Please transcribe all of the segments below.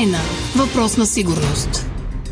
Украйна. Въпрос на сигурност.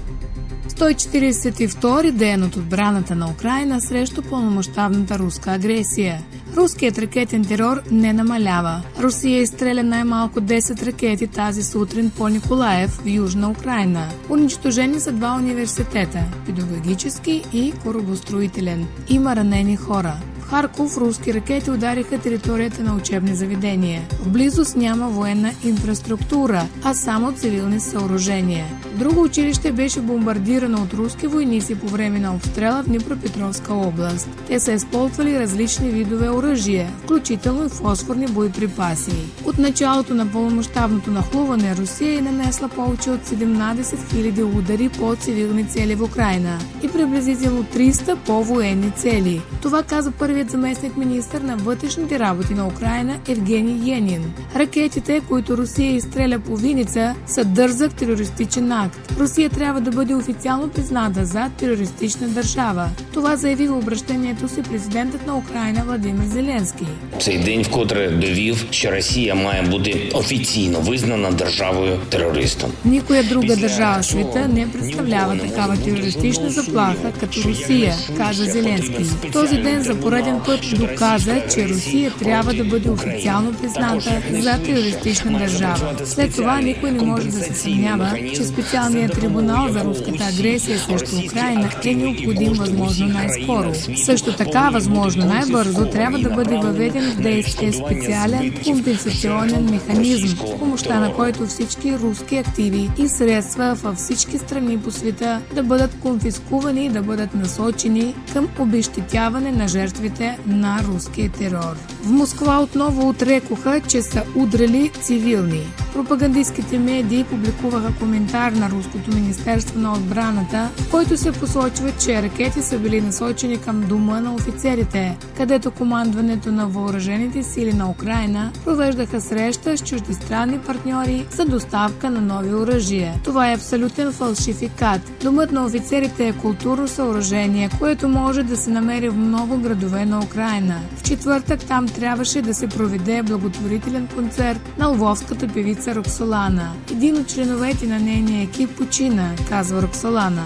142 ден от отбраната на Украйна срещу пълномащабната руска агресия. Руският ракетен терор не намалява. Русия изстреля най-малко 10 ракети тази сутрин по Николаев в Южна Украйна. Унищожени са 2 университета – педагогически и корабостроителен. Има ранени хора. В Харков руски ракети удариха територията на учебни заведения. В близост няма военна инфраструктура, а само цивилни съоръжения. Друго училище беше бомбардирано от руски войници по време на обстрела в Днепропетровска област. Те са използвали различни видове оръжия, включително и фосфорни боеприпаси. От началото на пълномащабното нахлуване Русия е нанесла повече от 17 000 удари по цивилни цели в Украйна и приблизително 300 по военни цели. Това каза първият заместник министър на вътрешните работи на Украйна Евгений Енин. Ракетите, които Русия изстреля по Виница, са дързък терористичен акт. Русия трябва да бъде официално призната за терористична държава. Това заяви в обращението си президентът на Украйна Владимир Зеленський. Цей день вкотре довів, що Росія має бути офіційно визнана державою-терористом. Никоя друга държава в света не представлява такава терористична заплаха като Русия, каза Зеленски. Този ден за пореден път доказа, че Русия трябва да бъде официално призната за терористична държава. След това никой не може да се съмнява, че специалният трибунал за руската агресия срещу Украйна е необходим възможно най-скоро. Също така, възможно най-бързо трябва да бъде въведен в действие специален компенсационен механизъм, с помощта на който всички руски активи и средства във всички страни по света да бъдат конфискувани и да бъдат насочени към обезщетяване на жертвите на руския терор. В Москва отново отрекоха, че са удрали цивилни. Пропагандистските медии публикуваха коментар на Руското министерство на отбраната, в който се посочва, че ракети са били насочени към дома на офицерите, където командването на въоръжените сили на Украйна провеждаха среща с чуждестранни партньори за доставка на нови оръжия. Това е абсолютен фалшификат. Домът на офицерите е културно съоръжение, което може да се намери в много градове на Украйна. В четвъртък там трябваше да се проведе благотворителен концерт на лвовската певица Роксолана. Един от членовете на нейния екип почина, казва Роксолана.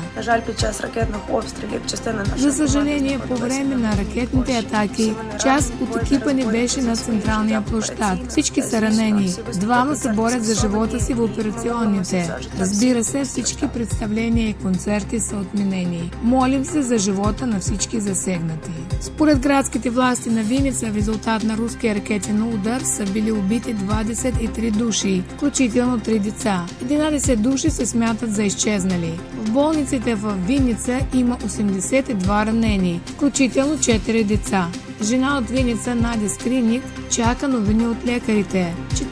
За съжаление, по време на ракетните атаки, част от екипа не беше на централния площад. Всички са ранени. 2 се борят за живота си в операционните. Разбира се, всички представления и концерти са отменени. Молим се за живота на всички засегнати. Според градските власти на Виница, в резултат на руския ракетен удар са били убити 23 души, включително 3 деца. 11 души се смятат за изчезнали. В болниците в Виница има 82 ранени, включително 4 деца. Жена от Виница Надя Скриник чака новини от лекарите.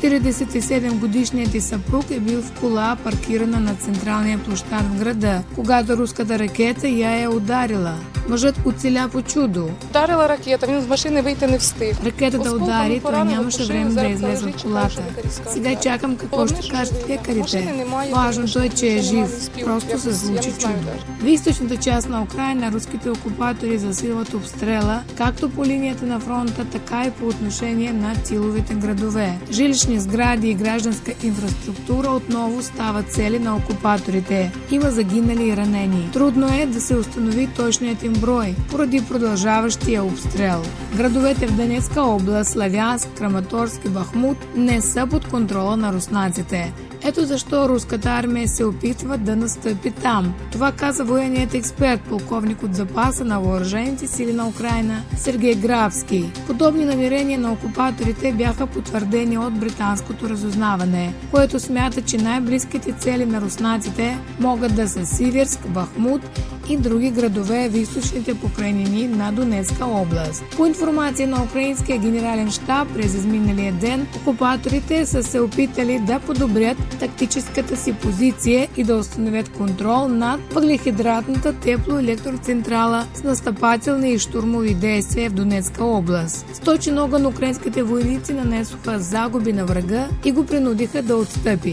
47-годишният съпруг е бил в кола, паркирана на централния площад в града, когато руската ракета я е ударила. Мъжът оцеля по чудо. Ударила ракета, він з машини вийти не встиг. Ракетата удари, той нямаше време да излезе от колата. Сега чакам какво ще кажат лекарите. Важното е, че е жив. Просто се случи чудо. В източната част на Украйна руските окупатори засилват обстрела, както по линията на фронта, така и по отношение на тиловите градове. Жилищни сгради и гражданска инфраструктура отново стават цели на окупаторите. Има загинали и ранени. Трудно е да се установи точният им брой, поради продължаващия обстрел. Градовете в Донецка област, Славянск, Краматорск и Бахмут не са под контрола на руснаците. Ето защо руската армия се опитва да настъпи там. Това каза военният експерт, полковник от запаса на въоръжените сили на Украйна Сергей Грабски. Подобни намерения на окупаторите бяха потвърдени от британското разузнаване, което смята, че най-близките цели на руснаците могат да са Сиверск, Бахмут и други градове в източните покрайнини на Донецка област. По информация на украинския генерален щаб, през изминалия ден окупаторите са се опитали да подобрят тактическата си позиция и да установят контрол над въглехидратната теплоелектроцентрала с настъпателни и штурмови действия в Донецка област. С точен огън украинските войници нанесоха загуби на врага и го принудиха да отстъпи.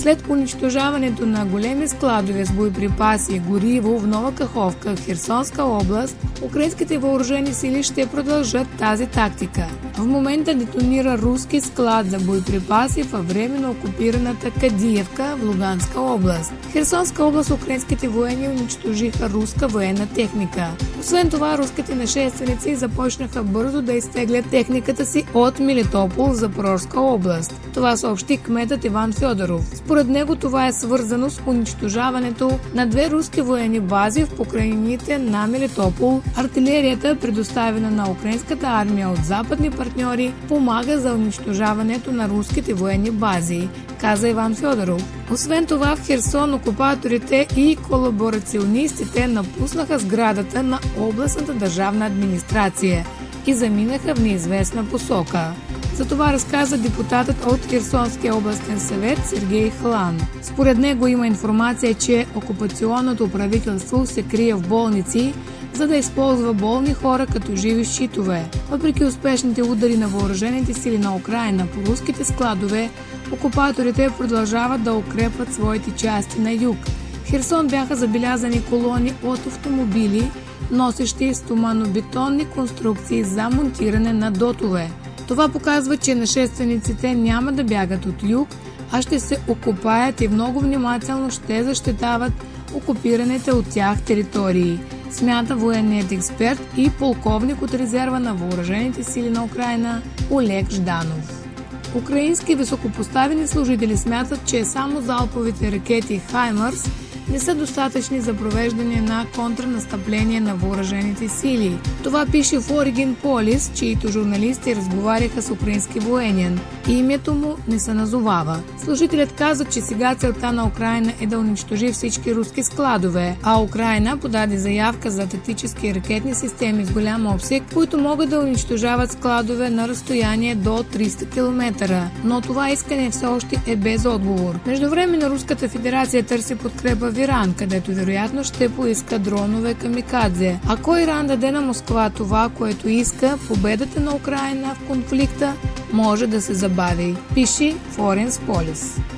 След унищожаването на големи складове с боеприпаси и гориво в Нова Каховка, Херсонска област, украинските въоръжени сили ще продължат тази тактика. В момента детонира руски склад за боеприпаси във временно окупираната Кадиевка в Луганска област. В Херсонска област украинските военни унищожиха руска военна техника. Освен това, руските нашественици започнаха бързо да изтеглят техниката си от Мелитопол в Запорожска област. Това съобщи кметът Иван Фьодоров. Според него това е свързано с унищожаването на 2 руски военни бази в покрайнините на Мелитопол. Артилерията, предоставена на украинската армия от западни партньори, помага за унищожаването на руските военни бази, каза Иван Фьодоров. Освен това, в Херсон окупаторите и колаборационистите напуснаха сградата на областната държавна администрация и заминаха в неизвестна посока. За това разказа депутатът от Херсонския областен съвет Сергей Хлан. Според него има информация, че окупационното правителство се крие в болници, за да използва болни хора като живи щитове. Въпреки успешните удари на въоръжените сили на Украйна по руските складове, окупаторите продължават да укрепват своите части на юг. В Херсон бяха забелязани колони от автомобили, носещи стоманобетонни конструкции за монтиране на дотове. Това показва, че нашествениците няма да бягат от юг, а ще се окопаят и много внимателно ще защитават окупираните от тях територии, смята военният експерт и полковник от резерва на въоръжените сили на Украйна Олег Жданов. Украински високопоставени служители смятат, че само залповите ракети «Хаймърс» не са достатъчни за провеждане на контрнастъпление на въоръжените сили. Това пише в Origin Police, чиито журналисти разговаряха с украински военен. Името му не се назовава. Служителят каза, че сега целта на Украйна е да унищожи всички руски складове, а Украйна подаде заявка за тактически ракетни системи с голям обсег, които могат да унищожават складове на разстояние до 300 км. Но това искане все още е без отговор. Междувременно Руската федерация търси подкрепа в Иран, където вероятно ще поиска дронове камикадзе. Ако Иран даде на Москва това, което иска, победата на Украйна в конфликта може да се забави, пише Foreign Policy.